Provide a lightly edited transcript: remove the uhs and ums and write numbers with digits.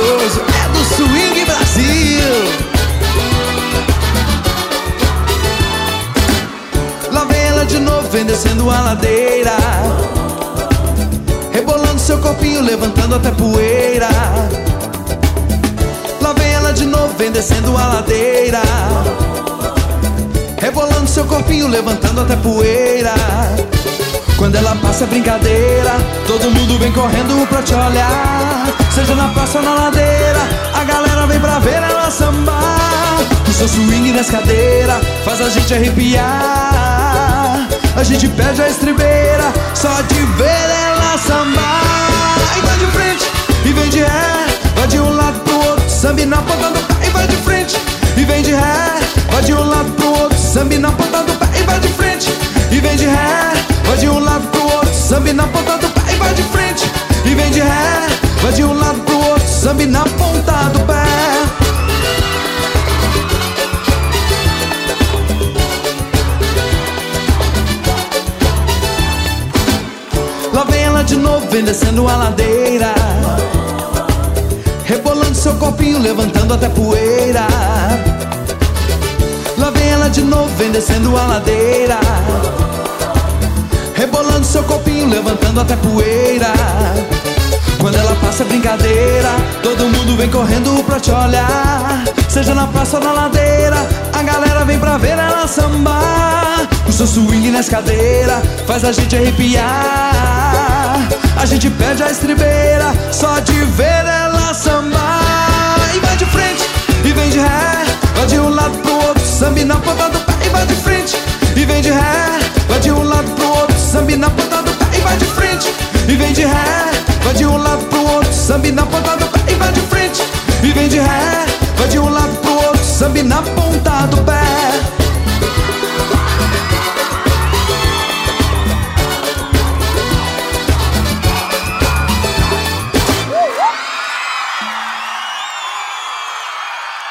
gostoso é do Swing Brasil. Lá vem ela de novo, vem descendo a ladeira, rebolando seu corpinho, levantando até poeira. Lá vem ela de novo, vem descendo a ladeira, rebolando seu corpinho, levantando até poeira. Quando ela passa é brincadeira, todo mundo vem correndo pra te olhar. Seja na praça ou na ladeira, a galera vem pra ver ela sambar. O seu swing nas cadeiras faz a gente arrepiar. A gente perde a estribeira só de ver ela sambar. E vai de frente, e vem de ré, vai de um lado pro outro, sambe na ponta do pé. E vai de frente, e vem de ré, vai de um lado pro outro, sambe na ponta do pé. E vai de frente, e vem de ré, vai de um lado pro outro, sambe na ponta do pé. E vai de frente, e vem de ré, vai de um lado pro outro, sambe na ponta do pé. Lá vem ela de novo, vem descendo a ladeira, rebolando seu corpinho, levantando até poeira. Lá vem ela de novo, vem descendo a ladeira, rebolando seu corpinho, levantando até poeira. Quando ela passa é brincadeira, todo mundo vem correndo pra te olhar. Seja na praça ou na ladeira, a galera vem pra ver ela sambar. O seu swing nas cadeiras faz a gente arrepiar. A gente perde a estribeira só de ver ela sambar. E vai de frente, e vem de ré, vai de um lado pro outro, sambe na ponta do pé. E vai de frente, e vem de ré, vai de um lado pro outro, sambe na ponta do pé. E vai de frente, e vem de ré, vai de um lado pro outro, sambe na ponta do pé. E vai de frente, e vem de ré, vai de um lado pro outro, sambe na ponta do pé.